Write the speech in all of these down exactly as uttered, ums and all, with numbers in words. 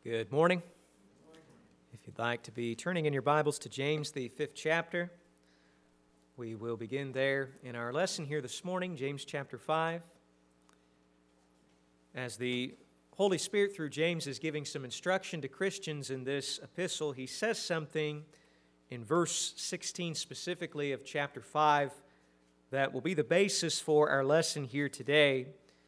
Good morning. If you'd like to be turning in your Bibles to James, the fifth chapter, we will begin there in our lesson here this morning, James chapter five. As the Holy Spirit through James is giving some instruction to Christians in this epistle, he says something in verse sixteen specifically of chapter five that will be the basis for our lesson here today.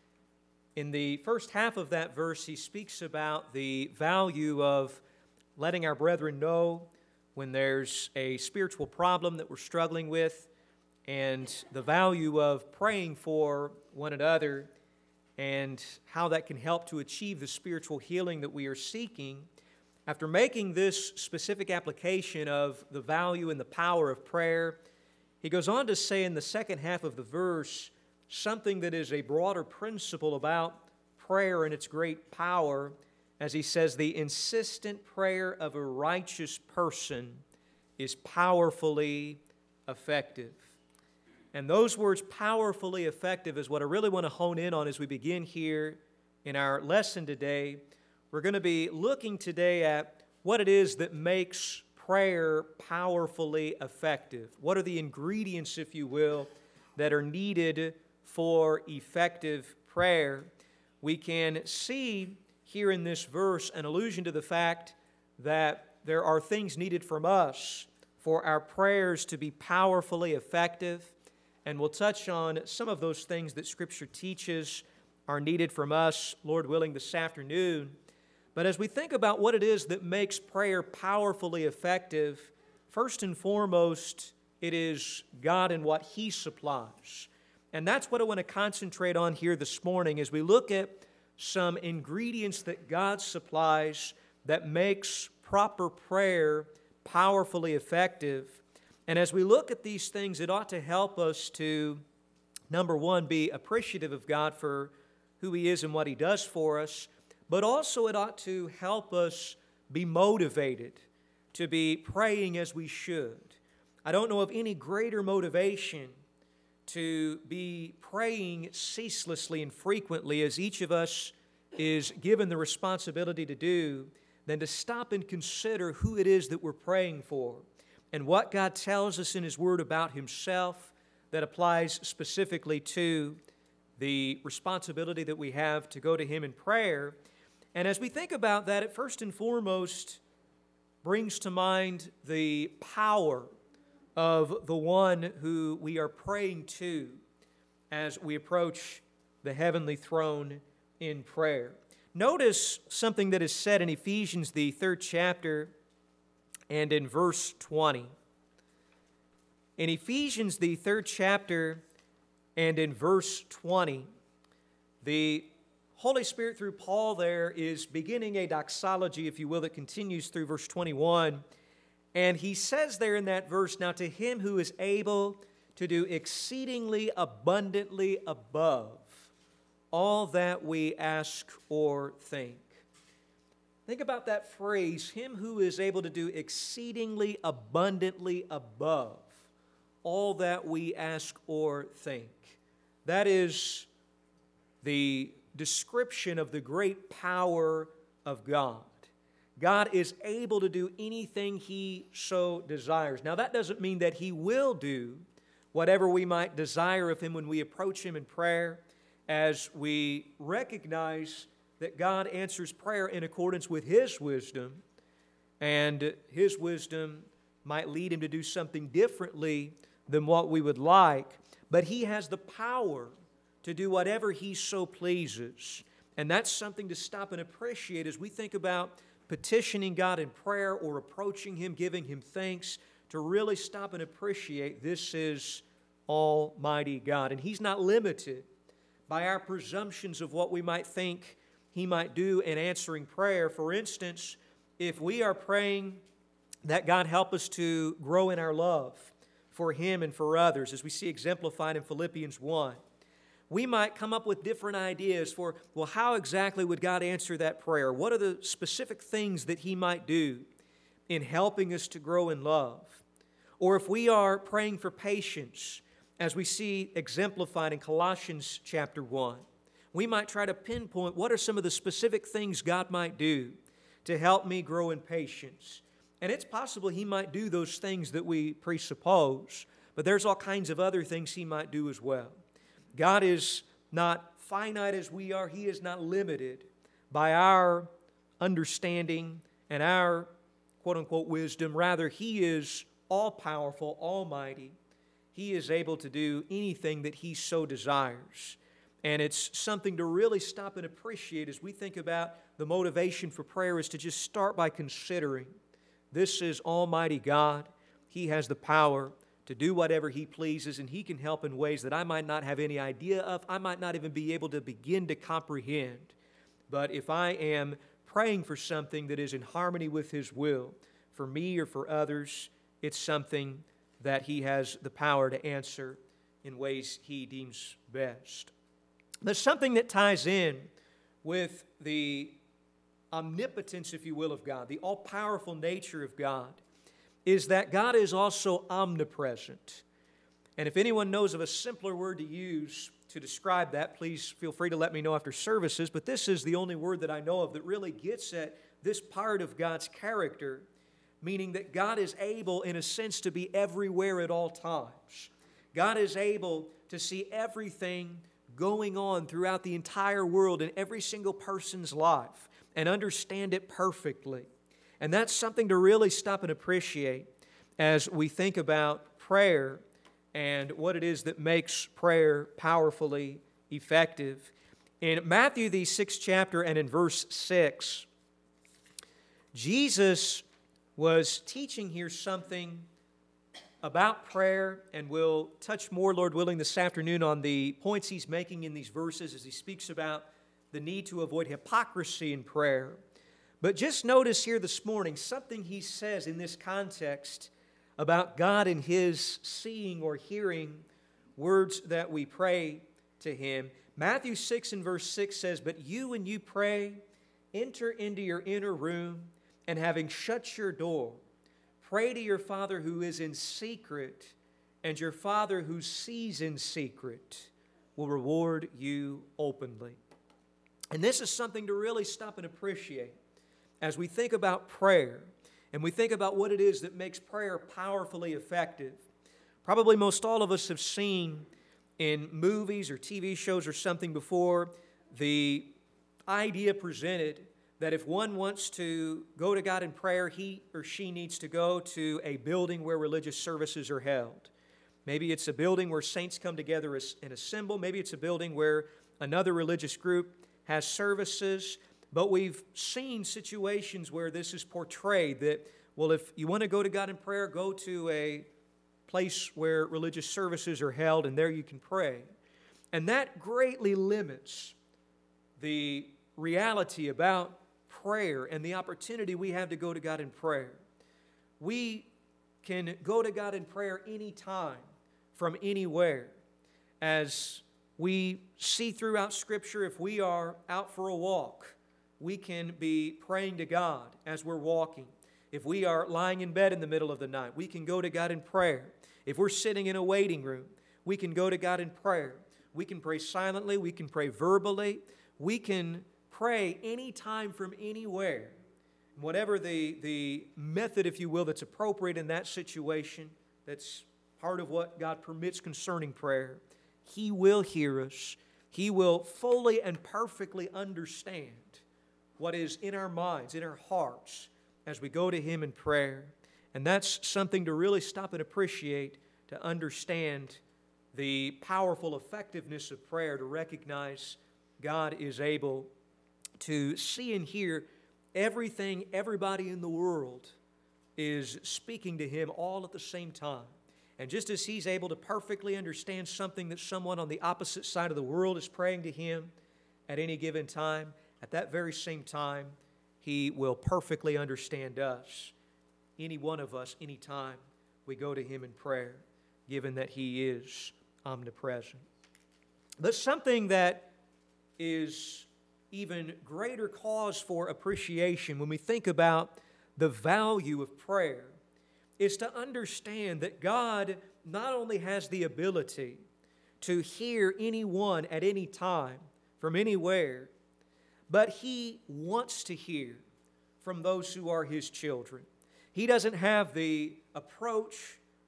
In the first half of that verse, he speaks about the value of letting our brethren know when there's a spiritual problem that we're struggling with, and the value of praying for one another, and how that can help to achieve the spiritual healing that we are seeking. After making this specific application of the value and the power of prayer, he goes on to say in the second half of the verse something that is a broader principle about prayer and its great power, as he says, the insistent prayer of a righteous person is powerfully effective. And those words, powerfully effective, is what I really want to hone in on as we begin here in our lesson today. We're going to be looking today at what it is that makes prayer powerfully effective. What are the ingredients, if you will, that are needed for effective prayer? We can see here in this verse an allusion to the fact that there are things needed from us for our prayers to be powerfully effective, and we'll touch on some of those things that Scripture teaches are needed from us, Lord willing, this afternoon. But as we think about what it is that makes prayer powerfully effective, first and foremost, it is God and what He supplies. And that's what I want to concentrate on here this morning as we look at some ingredients that God supplies that makes proper prayer powerfully effective. And as we look at these things, it ought to help us to, number one, be appreciative of God for who He is and what He does for us, but also it ought to help us be motivated to be praying as we should. I don't know of any greater motivation to be praying ceaselessly and frequently, as each of us is given the responsibility to do, than to stop and consider who it is that we're praying for and what God tells us in His Word about Himself that applies specifically to the responsibility that we have to go to Him in prayer. And as we think about that, it first and foremost brings to mind the power of the one who we are praying to as we approach the heavenly throne in prayer. Notice something that is said in Ephesians, the third chapter, and in verse twenty. In Ephesians, the third chapter, and in verse twenty, the Holy Spirit through Paul there is beginning a doxology, if you will, that continues through verse twenty-one. And he says there in that verse, "Now to Him who is able to do exceedingly abundantly above all that we ask or think." Think about that phrase, Him who is able to do exceedingly abundantly above all that we ask or think. That is the description of the great power of God. God is able to do anything He so desires. Now, that doesn't mean that He will do whatever we might desire of Him when we approach Him in prayer, as we recognize that God answers prayer in accordance with His wisdom, and His wisdom might lead Him to do something differently than what we would like. But He has the power to do whatever He so pleases. And that's something to stop and appreciate as we think about petitioning God in prayer or approaching Him, giving Him thanks, to really stop and appreciate this is Almighty God. And He's not limited by our presumptions of what we might think He might do in answering prayer. For instance, if we are praying that God help us to grow in our love for Him and for others, as we see exemplified in Philippians one, we might come up with different ideas for, well, how exactly would God answer that prayer? What are the specific things that He might do in helping us to grow in love? Or if we are praying for patience, as we see exemplified in Colossians chapter one, we might try to pinpoint what are some of the specific things God might do to help me grow in patience. And it's possible He might do those things that we presuppose, but there's all kinds of other things He might do as well. God is not finite as we are. He is not limited by our understanding and our quote-unquote wisdom. Rather, He is all-powerful, almighty. He is able to do anything that He so desires. And it's something to really stop and appreciate as we think about the motivation for prayer is to just start by considering this is Almighty God. He has the power to do whatever He pleases, and He can help in ways that I might not have any idea of. I might not even be able to begin to comprehend. But if I am praying for something that is in harmony with His will, for me or for others, it's something that He has the power to answer in ways He deems best. There's something that ties in with the omnipotence, if you will, of God, the all-powerful nature of God, is that God is also omnipresent. And if anyone knows of a simpler word to use to describe that, please feel free to let me know after services, but this is the only word that I know of that really gets at this part of God's character, meaning that God is able, in a sense, to be everywhere at all times. God is able to see everything going on throughout the entire world in every single person's life and understand it perfectly. And that's something to really stop and appreciate as we think about prayer and what it is that makes prayer powerfully effective. In Matthew, the sixth chapter, and in verse six, Jesus was teaching here something about prayer, and we'll touch more, Lord willing, this afternoon on the points He's making in these verses as He speaks about the need to avoid hypocrisy in prayer. But just notice here this morning something He says in this context about God and His seeing or hearing words that we pray to Him. Matthew six and verse six says, "But you, when you pray, enter into your inner room, and having shut your door, pray to your Father who is in secret, and your Father who sees in secret will reward you openly." And this is something to really stop and appreciate as we think about prayer and we think about what it is that makes prayer powerfully effective. Probably most all of us have seen in movies or T V shows or something before the idea presented that if one wants to go to God in prayer, he or she needs to go to a building where religious services are held. Maybe it's a building where saints come together and assemble. Maybe it's a building where another religious group has services. But we've seen situations where this is portrayed that, well, if you want to go to God in prayer, go to a place where religious services are held, and there you can pray. And that greatly limits the reality about prayer and the opportunity we have to go to God in prayer. We can go to God in prayer anytime, from anywhere. As we see throughout Scripture, if we are out for a walk, we can be praying to God as we're walking. If we are lying in bed in the middle of the night, we can go to God in prayer. If we're sitting in a waiting room, we can go to God in prayer. We can pray silently. We can pray verbally. We can pray anytime from anywhere. Whatever the, the method, if you will, that's appropriate in that situation, that's part of what God permits concerning prayer, He will hear us. He will fully and perfectly understand what is in our minds, in our hearts, as we go to Him in prayer. And that's something to really stop and appreciate, to understand the powerful effectiveness of prayer, to recognize God is able to see and hear everything everybody in the world is speaking to Him all at the same time. And just as He's able to perfectly understand something that someone on the opposite side of the world is praying to Him at any given time, at that very same time, He will perfectly understand us, any one of us, any time we go to Him in prayer, given that He is omnipresent. But something that is even greater cause for appreciation when we think about the value of prayer is to understand that God not only has the ability to hear anyone at any time from anywhere, but He wants to hear from those who are His children. He doesn't have the approach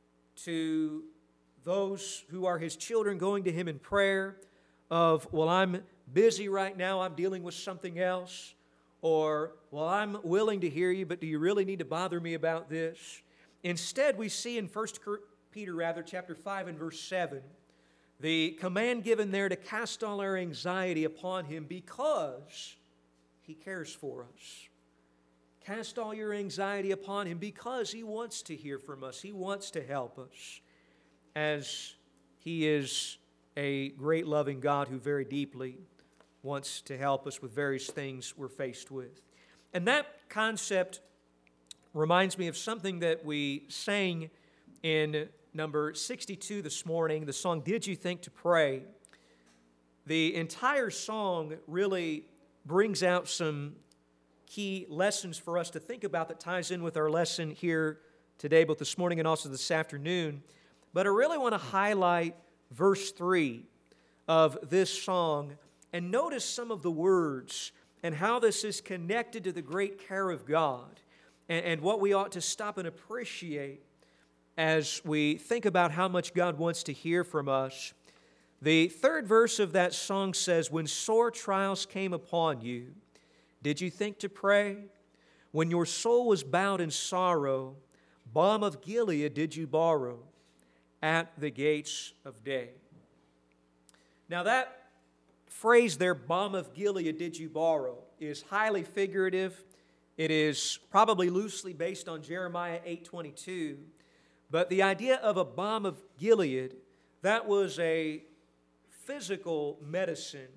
to those who are His children going to Him in prayer of, well, I'm busy right now, I'm dealing with something else, or, well, I'm willing to hear you, but do you really need to bother me about this? Instead, we see in First Peter, rather, chapter five and verse seven, the command given there to cast all our anxiety upon Him because He cares for us. Cast all your anxiety upon Him because He wants to hear from us. He wants to help us, as He is a great loving God who very deeply wants to help us with various things we're faced with. And that concept reminds me of something that we sang in number sixty-two this morning, the song, Did You Think to Pray? The entire song really brings out some key lessons for us to think about that ties in with our lesson here today, both this morning and also this afternoon. But I really want to highlight verse three of this song and notice some of the words and how this is connected to the great care of God and, and what we ought to stop and appreciate as we think about how much God wants to hear from us. The third verse of that song says, when sore trials came upon you, did you think to pray? When your soul was bowed in sorrow, balm of Gilead did you borrow at the gates of day. Now that phrase there, balm of Gilead did you borrow, is highly figurative. It is probably loosely based on Jeremiah eight twenty-two. But the idea of a balm of Gilead, that was a physical medicine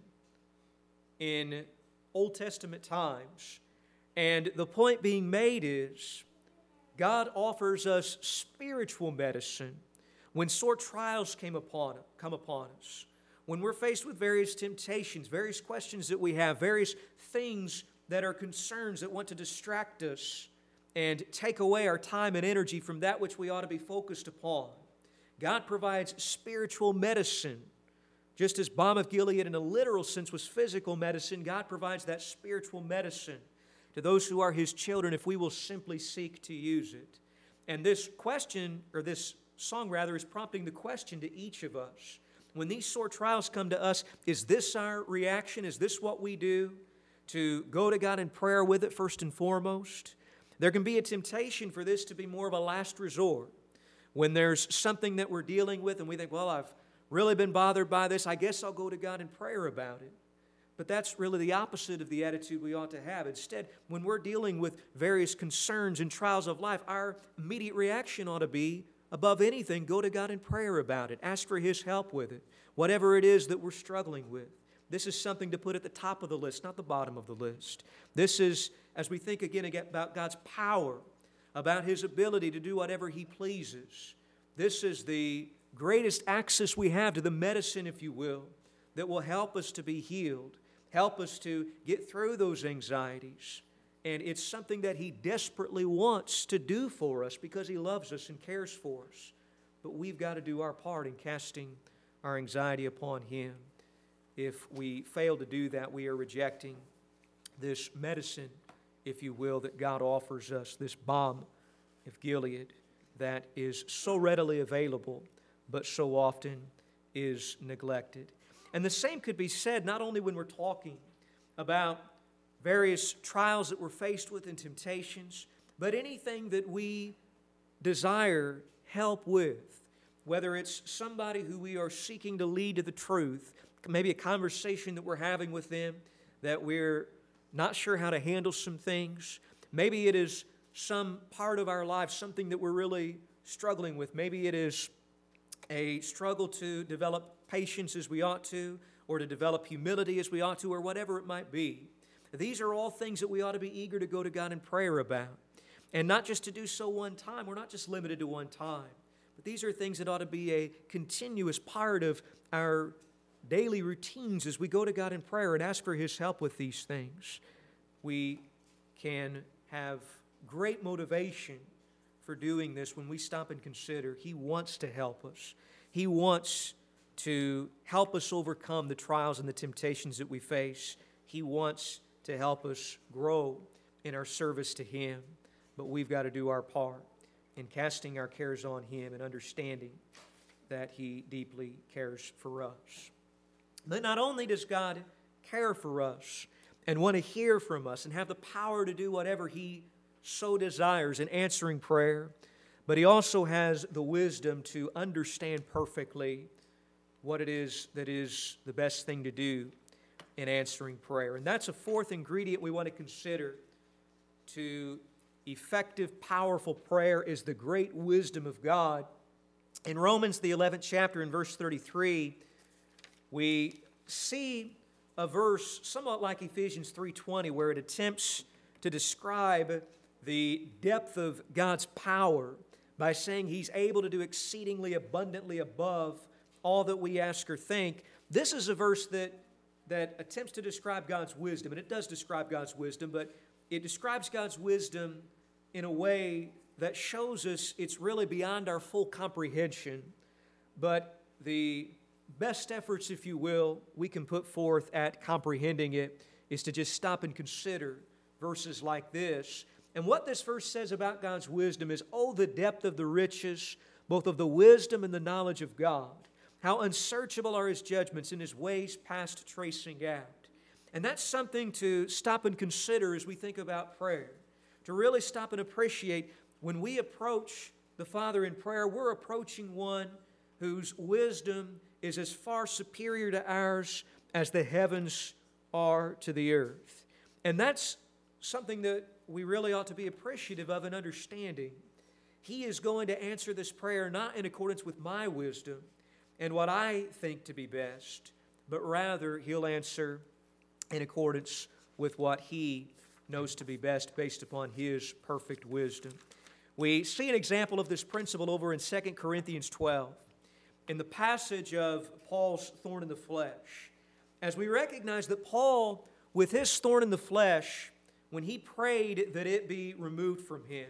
in Old Testament times. And the point being made is, God offers us spiritual medicine when sore trials came upon, come upon us. When we're faced with various temptations, various questions that we have, various things that are concerns that want to distract us and take away our time and energy from that which we ought to be focused upon. God provides spiritual medicine. Just as balm of Gilead in a literal sense was physical medicine, God provides that spiritual medicine to those who are His children if we will simply seek to use it. And this question, or this song rather, is prompting the question to each of us. When these sore trials come to us, is this our reaction? Is this what we do? To go to God in prayer with it first and foremost? There can be a temptation for this to be more of a last resort. When there's something that we're dealing with and we think, well, I've really been bothered by this, I guess I'll go to God in prayer about it. But that's really the opposite of the attitude we ought to have. Instead, when we're dealing with various concerns and trials of life, our immediate reaction ought to be, above anything, go to God in prayer about it. Ask for His help with it. Whatever it is that we're struggling with. This is something to put at the top of the list, not the bottom of the list. This is, as we think again about God's power, about His ability to do whatever He pleases, this is the greatest access we have to the medicine, if you will, that will help us to be healed, help us to get through those anxieties. And it's something that He desperately wants to do for us because He loves us and cares for us. But we've got to do our part in casting our anxiety upon Him. If we fail to do that, we are rejecting this medicine, if you will, that God offers us, this balm of Gilead that is so readily available, but so often is neglected. And the same could be said not only when we're talking about various trials that we're faced with and temptations, but anything that we desire help with, whether it's somebody who we are seeking to lead to the truth, maybe a conversation that we're having with them that we're not sure how to handle some things. Maybe it is some part of our life, something that we're really struggling with. Maybe it is a struggle to develop patience as we ought to, or to develop humility as we ought to, or whatever it might be. These are all things that we ought to be eager to go to God in prayer about. And not just to do so one time. We're not just limited to one time. But these are things that ought to be a continuous part of our daily routines as we go to God in prayer and ask for His help with these things. We can have great motivation for doing this when we stop and consider He wants to help us. He wants to help us overcome the trials and the temptations that we face. He wants to help us grow in our service to Him, but we've got to do our part in casting our cares on Him and understanding that He deeply cares for us. But not only does God care for us and want to hear from us and have the power to do whatever He so desires in answering prayer, but He also has the wisdom to understand perfectly what it is that is the best thing to do in answering prayer. And that's a fourth ingredient we want to consider to effective, powerful prayer is the great wisdom of God. In Romans, the eleventh chapter, in verse thirty-three, we see a verse somewhat like Ephesians three twenty, where it attempts to describe the depth of God's power by saying He's able to do exceedingly abundantly above all that we ask or think. This is a verse that, that attempts to describe God's wisdom, and it does describe God's wisdom, but it describes God's wisdom in a way that shows us it's really beyond our full comprehension. But the best efforts, if you will, we can put forth at comprehending it is to just stop and consider verses like this. And what this verse says about God's wisdom is, oh, the depth of the riches, both of the wisdom and the knowledge of God. How unsearchable are His judgments and His ways past tracing out. And that's something to stop and consider as we think about prayer. To really stop and appreciate when we approach the Father in prayer, we're approaching one whose wisdom is as far superior to ours as the heavens are to the earth. And that's something that we really ought to be appreciative of and understanding. He is going to answer this prayer not in accordance with my wisdom and what I think to be best, but rather He'll answer in accordance with what He knows to be best based upon His perfect wisdom. We see an example of this principle over in Second Corinthians twelve, in the passage of Paul's thorn in the flesh. As we recognize that Paul, with his thorn in the flesh, when he prayed that it be removed from him,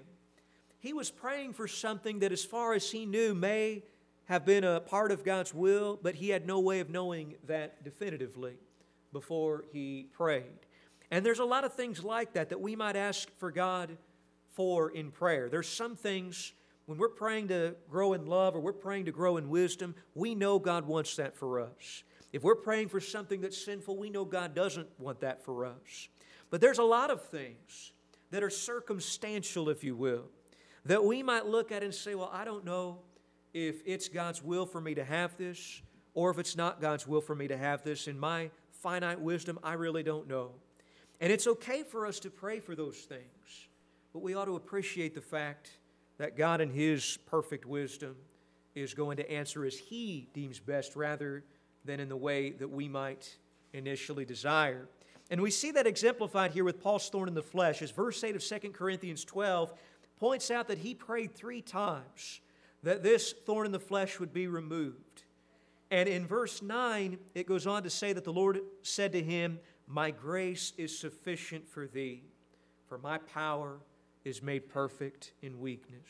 he was praying for something that, as far as he knew, may have been a part of God's will, but he had no way of knowing that definitively before he prayed. And there's a lot of things like that that we might ask for God for in prayer. There's some things, when we're praying to grow in love or we're praying to grow in wisdom, we know God wants that for us. If we're praying for something that's sinful, we know God doesn't want that for us. But there's a lot of things that are circumstantial, if you will, that we might look at and say, well, I don't know if it's God's will for me to have this or if it's not God's will for me to have this. In my finite wisdom, I really don't know. And it's okay for us to pray for those things, but we ought to appreciate the fact that God in His perfect wisdom is going to answer as He deems best rather than in the way that we might initially desire. And we see that exemplified here with Paul's thorn in the flesh, as verse eight of Second Corinthians twelve points out that he prayed three times that this thorn in the flesh would be removed. And in verse nine, it goes on to say that the Lord said to him, my grace is sufficient for thee, for my power is made perfect in weakness.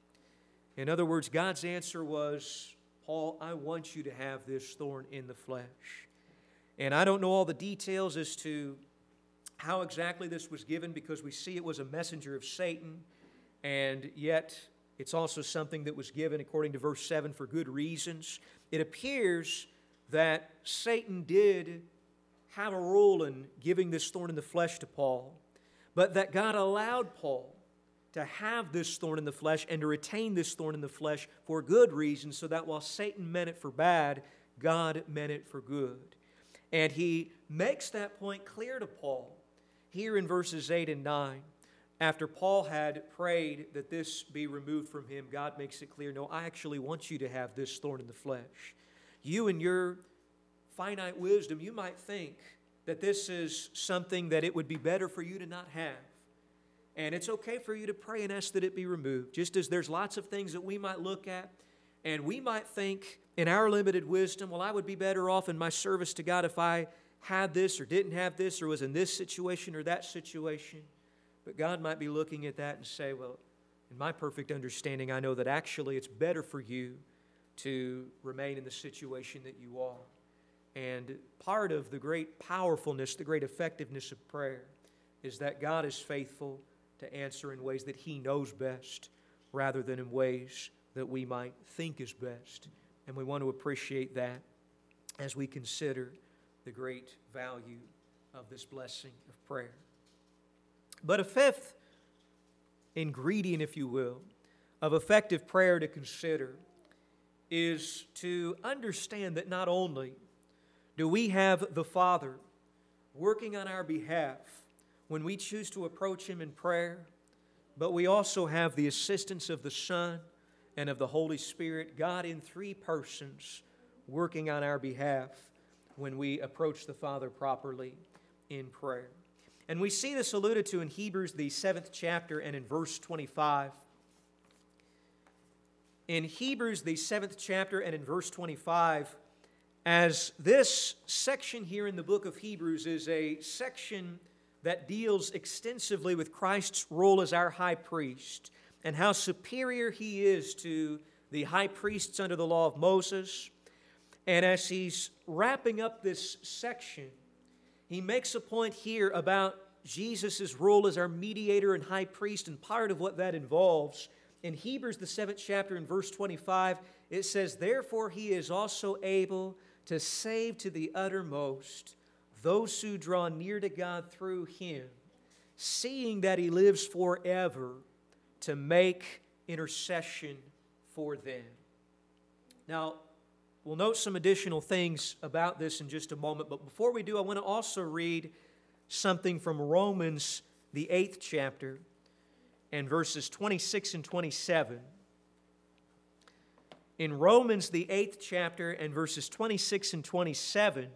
In other words, God's answer was, Paul, I want you to have this thorn in the flesh. And I don't know all the details as to how exactly this was given, because we see it was a messenger of Satan, and yet it's also something that was given, according to verse seven, for good reasons. It appears that Satan did have a role in giving this thorn in the flesh to Paul, but that God allowed Paul to have this thorn in the flesh and to retain this thorn in the flesh for good reasons, so that while Satan meant it for bad, God meant it for good. And he makes that point clear to Paul here in verses eight and nine. After Paul had prayed that this be removed from him, God makes it clear, no, I actually want you to have this thorn in the flesh. You in your finite wisdom, you might think that this is something that it would be better for you to not have. And it's okay for you to pray and ask that it be removed, just as there's lots of things that we might look at and we might think in our limited wisdom, well, I would be better off in my service to God if I had this or didn't have this or was in this situation or that situation. But God might be looking at that and say, well, in my perfect understanding, I know that actually it's better for you to remain in the situation that you are. And part of the great powerfulness, the great effectiveness of prayer is that God is faithful to answer in ways that He knows best rather than in ways that we might think is best. And we want to appreciate that as we consider the great value of this blessing of prayer. But a fifth ingredient, if you will, of effective prayer to consider is to understand that not only do we have the Father working on our behalf when we choose to approach Him in prayer, but we also have the assistance of the Son and of the Holy Spirit, God in three persons working on our behalf when we approach the Father properly in prayer. And we see this alluded to in Hebrews, the seventh chapter, and in verse twenty-five. In Hebrews, the seventh chapter, and in verse twenty-five, as this section here in the book of Hebrews is a section that deals extensively with Christ's role as our high priest and how superior He is to the high priests under the law of Moses. And as he's wrapping up this section, he makes a point here about Jesus' role as our mediator and high priest, and part of what that involves. In Hebrews, the seventh chapter, in verse twenty-five, it says, "Therefore He is also able to save to the uttermost those who draw near to God through Him, seeing that He lives forever to make intercession for them." Now, we'll note some additional things about this in just a moment, but before we do, I want to also read something from Romans, the eighth chapter, and verses twenty-six and twenty-seven. In Romans, the eighth chapter, and verses twenty-six and twenty-seven,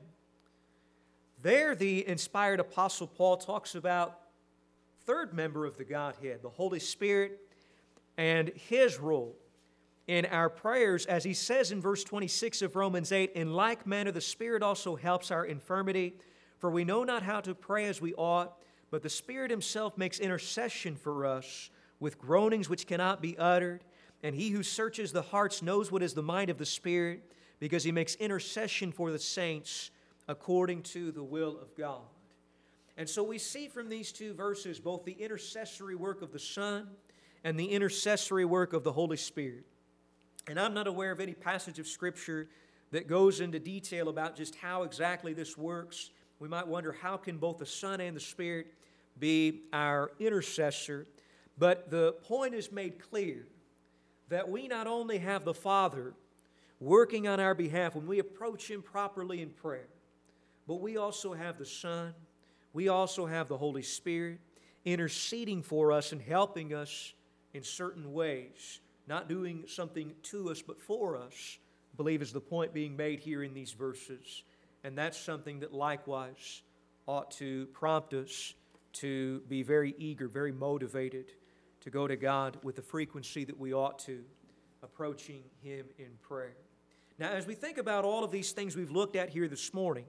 there the inspired Apostle Paul talks about third member of the Godhead, the Holy Spirit, and His role in our prayers, as he says in verse twenty-six of Romans eight, "In like manner the Spirit also helps our infirmity, for we know not how to pray as we ought, but the Spirit Himself makes intercession for us with groanings which cannot be uttered. And He who searches the hearts knows what is the mind of the Spirit, because He makes intercession for the saints according to the will of God." And so we see from these two verses both the intercessory work of the Son and the intercessory work of the Holy Spirit. And I'm not aware of any passage of Scripture that goes into detail about just how exactly this works. We might wonder, how can both the Son and the Spirit be our intercessor? But the point is made clear that we not only have the Father working on our behalf when we approach Him properly in prayer, but we also have the Son, we also have the Holy Spirit interceding for us and helping us in certain ways, not doing something to us but for us, I believe is the point being made here in these verses. And that's something that likewise ought to prompt us to be very eager, very motivated to go to God with the frequency that we ought to, approaching Him in prayer. Now, as we think about all of these things we've looked at here this morning,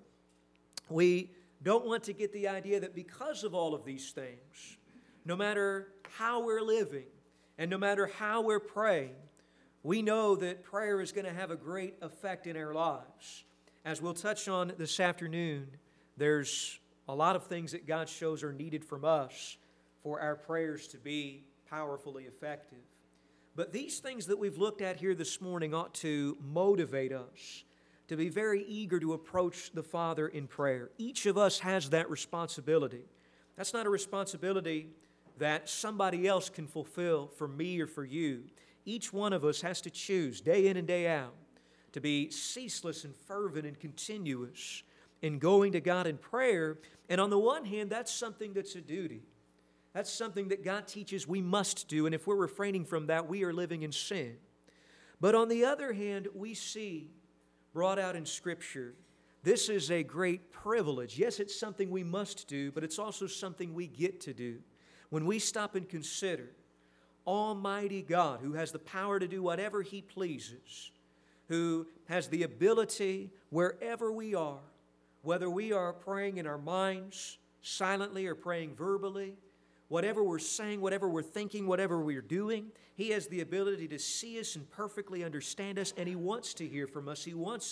we don't want to get the idea that because of all of these things, no matter how we're living and no matter how we're praying, we know that prayer is going to have a great effect in our lives. As we'll touch on this afternoon, there's a lot of things that God shows are needed from us for our prayers to be powerfully effective. But these things that we've looked at here this morning ought to motivate us to be very eager to approach the Father in prayer. Each of us has that responsibility. That's not a responsibility that somebody else can fulfill for me or for you. Each one of us has to choose day in and day out to be ceaseless and fervent and continuous in going to God in prayer. And on the one hand, that's something that's a duty. That's something that God teaches we must do, and if we're refraining from that, we are living in sin. But on the other hand, we see, brought out in Scripture, this is a great privilege. Yes, it's something we must do, but it's also something we get to do. When we stop and consider Almighty God, who has the power to do whatever He pleases, who has the ability wherever we are, whether we are praying in our minds silently or praying verbally, whatever we're saying, whatever we're thinking, whatever we're doing, He has the ability to see us and perfectly understand us, and He wants to hear from us. He wants us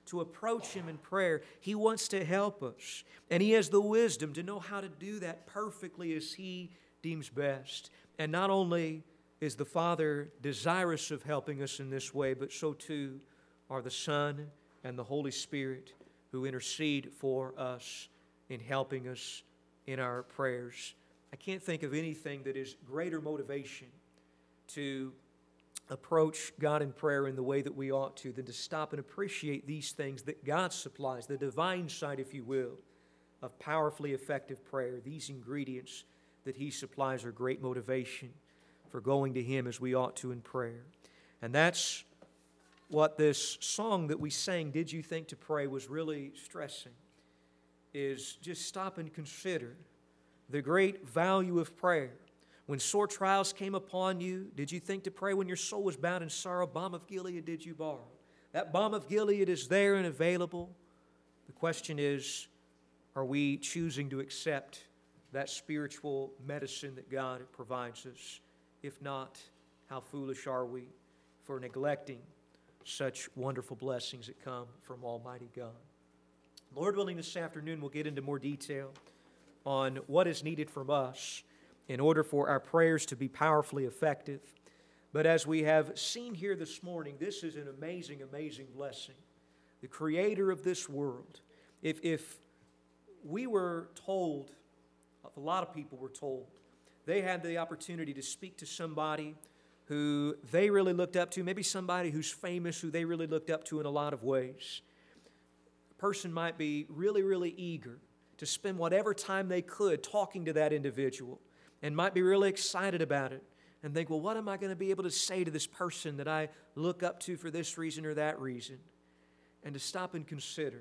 to approach Him in prayer. He wants to help us. And He has the wisdom to know how to do that perfectly as He deems best. And not only is the Father desirous of helping us in this way, but so too are the Son and the Holy Spirit, who intercede for us in helping us in our prayers. I can't think of anything that is greater motivation to approach God in prayer in the way that we ought to than to stop and appreciate these things that God supplies, the divine side, if you will, of powerfully effective prayer. These ingredients that He supplies are great motivation for going to Him as we ought to in prayer. And that's what this song that we sang, Did You Think to Pray, was really stressing, is just stop and consider the great value of prayer. When sore trials came upon you, did you think to pray? When your soul was bound in sorrow, balm of Gilead did you borrow? That balm of Gilead is there and available. The question is, are we choosing to accept that spiritual medicine that God provides us? If not, how foolish are we for neglecting such wonderful blessings that come from Almighty God. Lord willing, this afternoon we'll get into more detail on what is needed from us in order for our prayers to be powerfully effective. But as we have seen here this morning, this is an amazing, amazing blessing. The Creator of this world. If, if we were told, a lot of people were told, they had the opportunity to speak to somebody who they really looked up to, maybe somebody who's famous, who they really looked up to in a lot of ways. A person might be really, really eager to spend whatever time they could talking to that individual and might be really excited about it and think, well, what am I going to be able to say to this person that I look up to for this reason or that reason? And to stop and consider,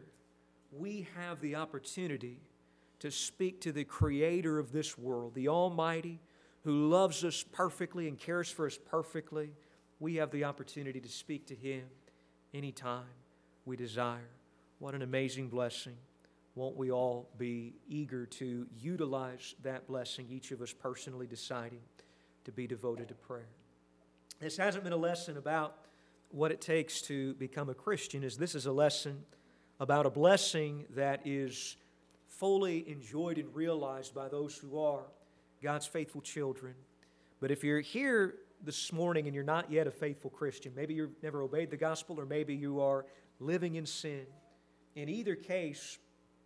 we have the opportunity to speak to the Creator of this world, the Almighty, who loves us perfectly and cares for us perfectly. We have the opportunity to speak to Him anytime we desire. What an amazing blessing. Won't we all be eager to utilize that blessing, each of us personally deciding to be devoted to prayer? This hasn't been a lesson about what it takes to become a Christian, as this is a lesson about a blessing that is fully enjoyed and realized by those who are God's faithful children. But if you're here this morning and you're not yet a faithful Christian, maybe you've never obeyed the gospel, or maybe you are living in sin, in either case,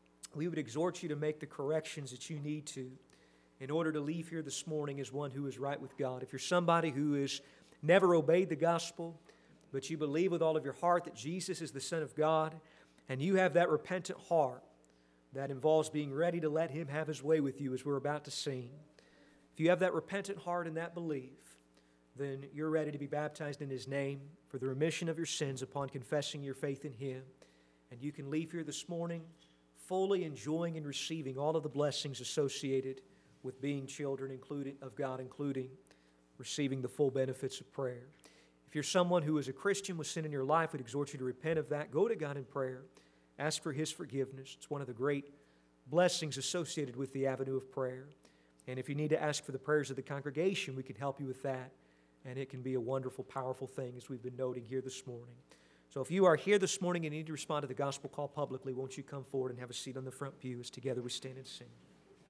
we would exhort you to make the corrections that you need to in order to leave here this morning as one who is right with God. If you're somebody who has never obeyed the gospel, but you believe with all of your heart that Jesus is the Son of God, and you have that repentant heart that involves being ready to let Him have His way with you, as we're about to sing. If you have that repentant heart and that belief, then you're ready to be baptized in His name for the remission of your sins upon confessing your faith in Him. And you can leave here this morning fully enjoying and receiving all of the blessings associated with being children including, of God, including receiving the full benefits of prayer. If you're someone who is a Christian with sin in your life, we'd exhort you to repent of that. Go to God in prayer. Ask for His forgiveness. It's one of the great blessings associated with the avenue of prayer. And if you need to ask for the prayers of the congregation, we can help you with that. And it can be a wonderful, powerful thing, as we've been noting here this morning. So if you are here this morning and need to respond to the gospel call publicly, won't you come forward and have a seat on the front pew as together we stand and sing.